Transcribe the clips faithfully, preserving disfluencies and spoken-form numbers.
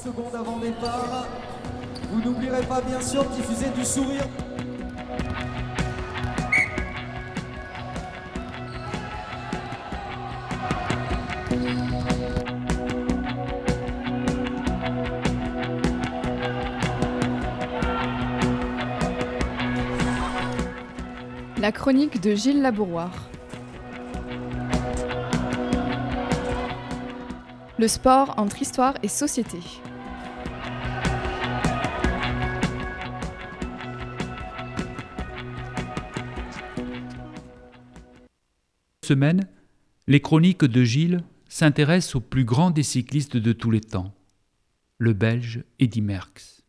secondes avant départ. Vous n'oublierez pas bien sûr de diffuser du sourire. La chronique de Gilles Labouroire. Le sport entre histoire et société. Cette semaine, les chroniques de Gilles s'intéressent au plus grand des cyclistes de tous les temps, le Belge Eddy Merckx.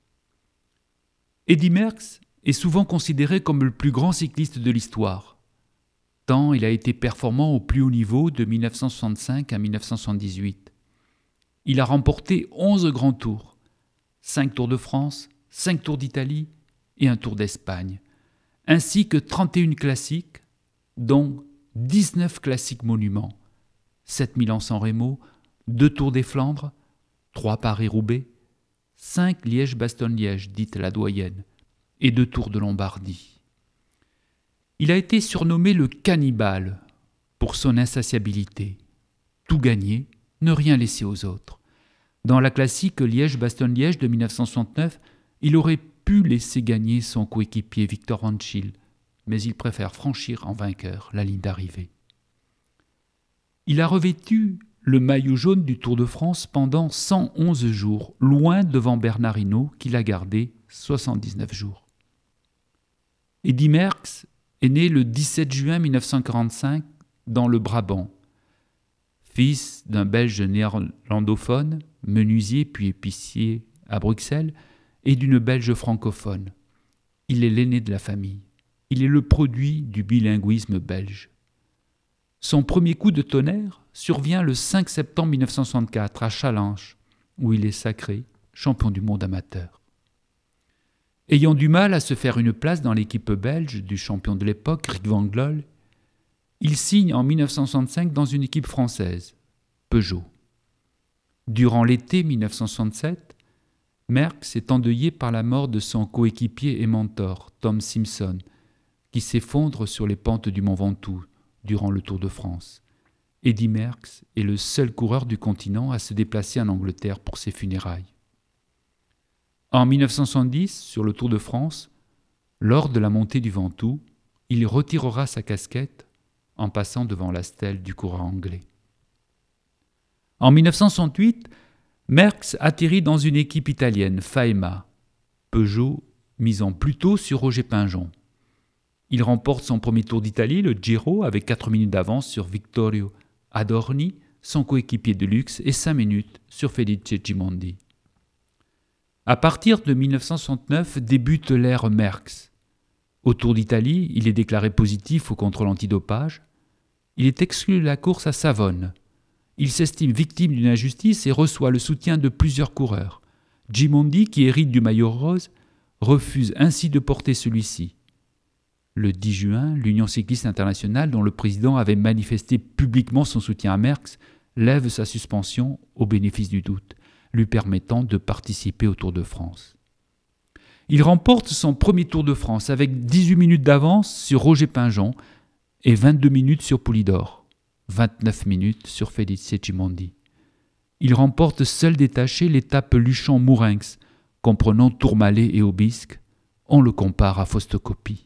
Eddy Merckx est souvent considéré comme le plus grand cycliste de l'histoire, tant il a été performant au plus haut niveau de dix-neuf cent soixante-cinq à dix-neuf cent soixante-dix-huit. Il a remporté onze grands tours, cinq Tours de France, cinq Tours d'Italie et un Tour d'Espagne, ainsi que trente et un classiques, dont dix-neuf classiques monuments, sept Milan-San Remo, deux Tours des Flandres, trois Paris-Roubaix, cinq Liège-Bastogne-Liège, dite la doyenne, et deux Tours de Lombardie. Il a été surnommé le cannibale pour son insatiabilité. Tout gagner, ne rien laisser aux autres. Dans la classique Liège-Bastogne-Liège de dix-neuf cent soixante-neuf, il aurait pu laisser gagner son coéquipier Victor Van Schil, mais il préfère franchir en vainqueur la ligne d'arrivée. Il a revêtu le maillot jaune du Tour de France pendant cent onze jours, loin devant Bernard Hinault, qui l'a gardé soixante-dix-neuf jours. Eddy Merckx est né le dix-sept juin dix-neuf cent quarante-cinq dans le Brabant. Fils d'un Belge néerlandophone, menuisier puis épicier à Bruxelles, et d'une Belge francophone. Il est l'aîné de la famille. Il est le produit du bilinguisme belge. Son premier coup de tonnerre survient le cinq septembre dix-neuf cent soixante-quatre à Challenge, où il est sacré champion du monde amateur. Ayant du mal à se faire une place dans l'équipe belge du champion de l'époque, Rik Van Glol, il signe en dix-neuf cent soixante-cinq dans une équipe française, Peugeot. Durant l'été dix-neuf cent soixante-sept, Merckx est endeuillé par la mort de son coéquipier et mentor, Tom Simpson, qui s'effondre sur les pentes du Mont Ventoux durant le Tour de France. Eddy Merckx est le seul coureur du continent à se déplacer en Angleterre pour ses funérailles. En dix-neuf cent soixante-dix, sur le Tour de France, lors de la montée du Ventoux, il retirera sa casquette en passant devant la stèle du coureur anglais. En dix-neuf cent soixante-huit, Merckx atterrit dans une équipe italienne, Faema, Peugeot misant plutôt sur Roger Pingeon. Il remporte son premier Tour d'Italie, le Giro, avec quatre minutes d'avance sur Vittorio Adorni, son coéquipier de luxe, et cinq minutes sur Felice Gimondi. À partir de dix-neuf cent soixante-neuf débute l'ère Merckx. Au Tour d'Italie, il est déclaré positif au contrôle antidopage. Il est exclu de la course à Savone. Il s'estime victime d'une injustice et reçoit le soutien de plusieurs coureurs. Gimondi, qui hérite du maillot rose, refuse ainsi de porter celui-ci. Le dix juin, l'Union cycliste internationale, dont le président avait manifesté publiquement son soutien à Merckx, lève sa suspension au bénéfice du doute, lui permettant de participer au Tour de France. Il remporte son premier Tour de France avec dix-huit minutes d'avance sur Roger Pingeon et vingt-deux minutes sur Poulidor, vingt-neuf minutes sur Felice Gimondi. Il remporte seul détaché l'étape Luchon-Mourenx, comprenant Tourmalet et Aubisque. On le compare à Fausto-Coppi.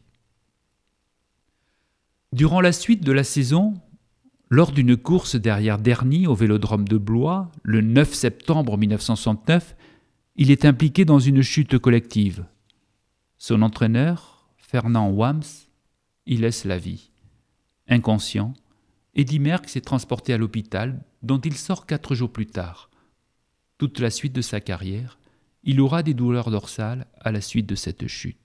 Durant la suite de la saison, lors d'une course derrière Dernier au vélodrome de Blois, le neuf septembre dix-neuf cent soixante-neuf, il est impliqué dans une chute collective. Son entraîneur, Fernand Wams, y laisse la vie. Inconscient, Eddy Merckx est transporté à l'hôpital, dont il sort quatre jours plus tard. Toute la suite de sa carrière, il aura des douleurs dorsales à la suite de cette chute.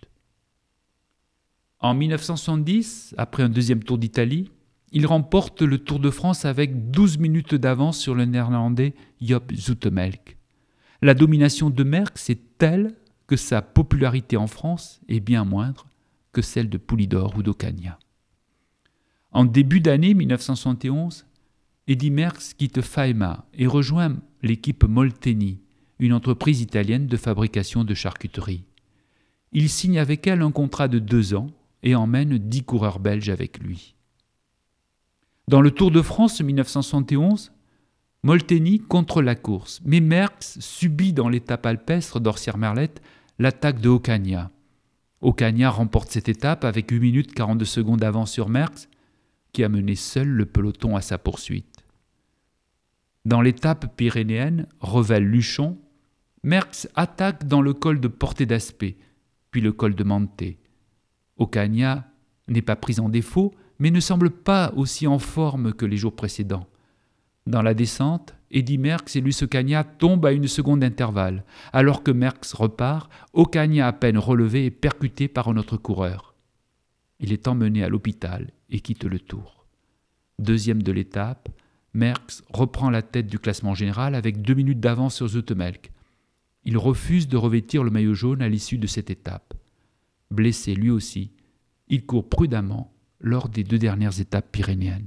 En dix-neuf cent soixante-dix, après un deuxième Tour d'Italie, il remporte le Tour de France avec douze minutes d'avance sur le néerlandais Joop Zoetemelk. La domination de Merckx est telle que sa popularité en France est bien moindre que celle de Poulidor ou d'Ocaña. En début d'année dix-neuf cent soixante et onze, Eddy Merckx quitte Faema et rejoint l'équipe Molteni, une entreprise italienne de fabrication de charcuterie. Il signe avec elle un contrat de deux ans et emmène dix coureurs belges avec lui. Dans le Tour de France mille neuf cent soixante et onze, Molteni contrôle la course, mais Merckx subit dans l'étape alpestre d'Orsières-Merlette l'attaque de Ocaña. Ocaña remporte cette étape avec huit minutes quarante-deux secondes d'avance sur Merckx, qui a mené seul le peloton à sa poursuite. Dans l'étape pyrénéenne, Revel-Luchon, Merckx attaque dans le col de Portée d'Aspet, puis le col de Manté. Ocaña n'est pas pris en défaut, mais ne semble pas aussi en forme que les jours précédents. Dans la descente, Eddy Merckx et Luis Ocaña tombent à une seconde d'intervalle. Alors que Merckx repart, Ocaña à peine relevé est percuté par un autre coureur. Il est emmené à l'hôpital et quitte le Tour. Deuxième de l'étape, Merckx reprend la tête du classement général avec deux minutes d'avance sur Zoetemelk. Il refuse de revêtir le maillot jaune à l'issue de cette étape. Blessé lui aussi, il court prudemment lors des deux dernières étapes pyrénéennes.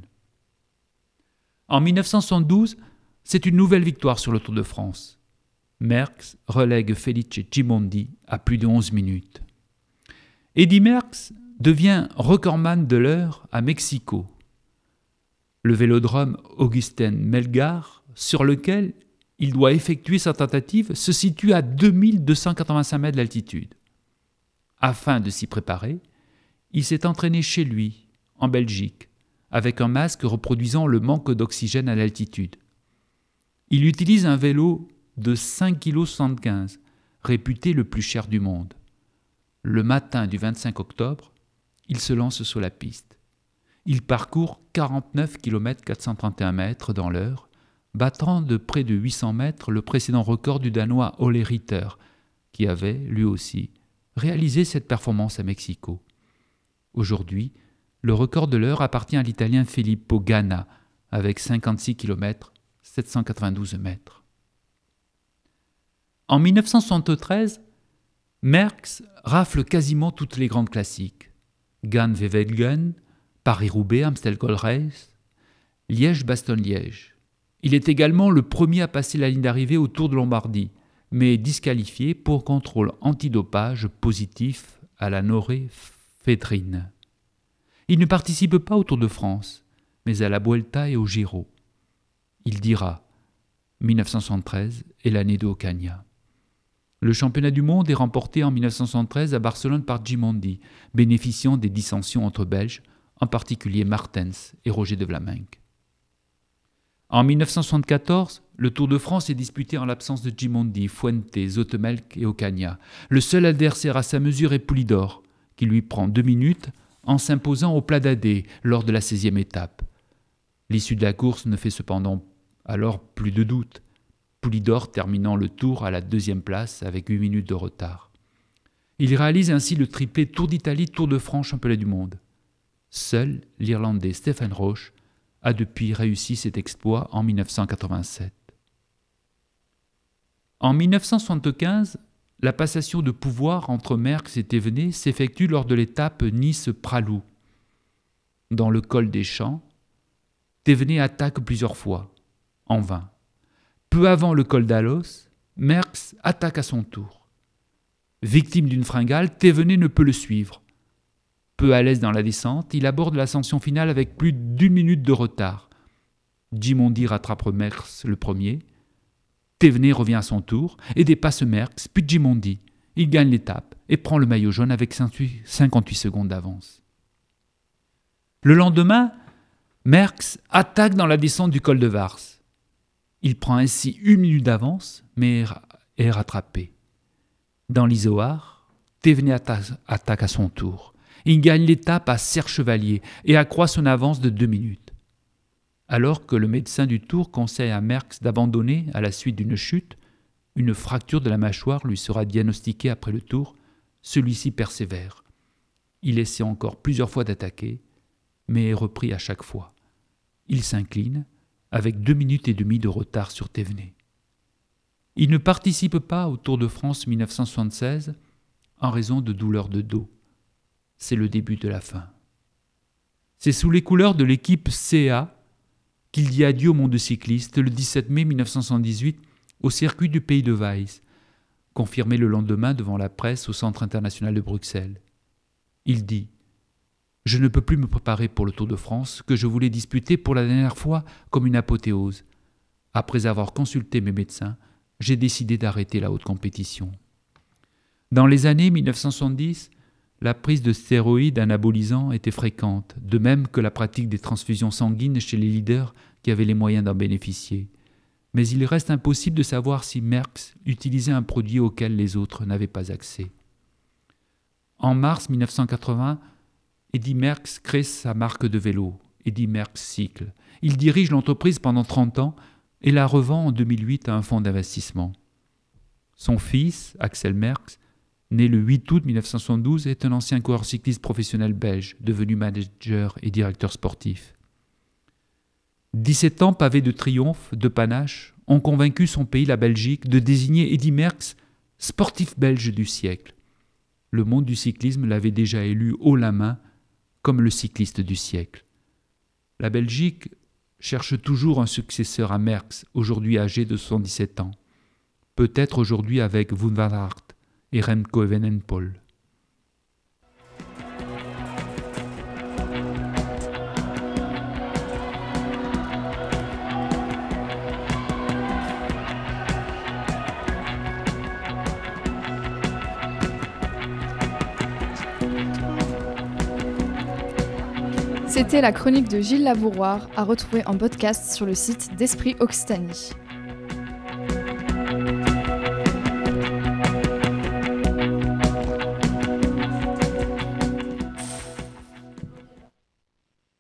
En mille neuf cent soixante-douze, c'est une nouvelle victoire sur le Tour de France. Merckx relègue Felice Gimondi à plus de onze minutes. Eddy Merckx devient recordman de l'heure à Mexico. Le vélodrome Augustin Melgar, sur lequel il doit effectuer sa tentative, se situe à deux mille deux cent quatre-vingt-cinq mètres d'altitude. Afin de s'y préparer, il s'est entraîné chez lui, en Belgique, avec un masque reproduisant le manque d'oxygène à l'altitude. Il utilise un vélo de cinq virgule soixante-quinze kilos, réputé le plus cher du monde. Le matin du vingt-cinq octobre, il se lance sur la piste. Il parcourt quarante-neuf kilomètres quatre cent trente et un mètres dans l'heure, battant de près de huit cents mètres le précédent record du Danois Ole Ritter, qui avait, lui aussi, réalisé cette performance à Mexico. Aujourd'hui, le record de l'heure appartient à l'Italien Filippo Ganna, avec cinquante-six kilomètres sept cent quatre-vingt-douze mètres. En mille neuf cent soixante-treize, Merckx rafle quasiment toutes les grandes classiques. Gand-Wevelgem, Paris-Roubaix, Amstel Gold Race, Liège-Bastogne-Liège. Il est également le premier à passer la ligne d'arrivée au Tour de Lombardie, mais disqualifié pour contrôle antidopage positif à la noréphedrine. Il ne participe pas au Tour de France, mais à la Vuelta et au Giro. Il dira « mille neuf cent soixante-treize est l'année de Ocaña ». Le championnat du monde est remporté en mille neuf cent soixante-treize à Barcelone par Gimondi, bénéficiant des dissensions entre Belges, en particulier Martens et Roger de Vlaminck. En mille neuf cent soixante-quatorze, le Tour de France est disputé en l'absence de Gimondi, Fuente, Zoetemelk et Ocaña. Le seul adversaire à sa mesure est Poulidor, qui lui prend deux minutes en s'imposant au Pla d'Adé lors de la seizième étape. L'issue de la course ne fait cependant alors plus de doute, Poulidor terminant le Tour à la deuxième place avec huit minutes de retard. Il réalise ainsi le triplé Tour d'Italie, Tour de France, Championnat du monde. Seul l'Irlandais Stephen Roche a depuis réussi cet exploit en mille neuf cent quatre-vingt-sept. En mille neuf cent soixante-quinze, la passation de pouvoir entre Merckx et Thévenet s'effectue lors de l'étape Nice-Pralou. Dans le col des Champs, Thévenet attaque plusieurs fois, en vain. Peu avant le col d'Alos, Merckx attaque à son tour. Victime d'une fringale, Thévenet ne peut le suivre. Peu à l'aise dans la descente, il aborde l'ascension finale avec plus d'une minute de retard. Gimondi rattrape Merckx le premier. Thévenet revient à son tour et dépasse Merckx, puis Gimondi. Il gagne l'étape et prend le maillot jaune avec cinquante-huit secondes d'avance. Le lendemain, Merckx attaque dans la descente du col de Vars. Il prend ainsi une minute d'avance, mais est rattrapé. Dans l'Izoard, Thévenet attaque à son tour. Il gagne l'étape à Serre-Chevalier et accroît son avance de deux minutes. Alors que le médecin du Tour conseille à Merckx d'abandonner à la suite d'une chute, une fracture de la mâchoire lui sera diagnostiquée après le Tour, celui-ci persévère. Il essaie encore plusieurs fois d'attaquer, mais est repris à chaque fois. Il s'incline, avec deux minutes et demie de retard sur Thévenet. Il ne participe pas au Tour de France mille neuf cent soixante-seize en raison de douleurs de dos. C'est le début de la fin. C'est sous les couleurs de l'équipe C A qu'il dit adieu au monde cycliste le dix-sept mai mille neuf cent soixante-dix-huit au circuit du Pays de Weiss, confirmé le lendemain devant la presse au Centre international de Bruxelles. Il dit « Je ne peux plus me préparer pour le Tour de France que je voulais disputer pour la dernière fois comme une apothéose. Après avoir consulté mes médecins, j'ai décidé d'arrêter la haute compétition. » Dans les années mille neuf cent soixante-dix, la prise de stéroïdes anabolisants était fréquente, de même que la pratique des transfusions sanguines chez les leaders qui avaient les moyens d'en bénéficier. Mais il reste impossible de savoir si Merckx utilisait un produit auquel les autres n'avaient pas accès. En mars mille neuf cent quatre-vingts, Eddy Merckx crée sa marque de vélo, Eddy Merckx Cycle. Il dirige l'entreprise pendant trente ans et la revend en deux mille huit à un fonds d'investissement. Son fils, Axel Merckx, né le huit août mille neuf cent soixante-douze, est un ancien coureur cycliste professionnel belge, devenu manager et directeur sportif. dix-sept ans pavés de triomphes, de panache, ont convaincu son pays, la Belgique, de désigner Eddy Merckx sportif belge du siècle. Le monde du cyclisme l'avait déjà élu haut la main comme le cycliste du siècle. La Belgique cherche toujours un successeur à Merckx, aujourd'hui âgé de soixante-dix-sept ans. Peut-être aujourd'hui avec Wout van Aert et Remco Evenepoel. C'était la chronique de Gilles Labouroir, à retrouver en podcast sur le site d'Esprit Occitanie.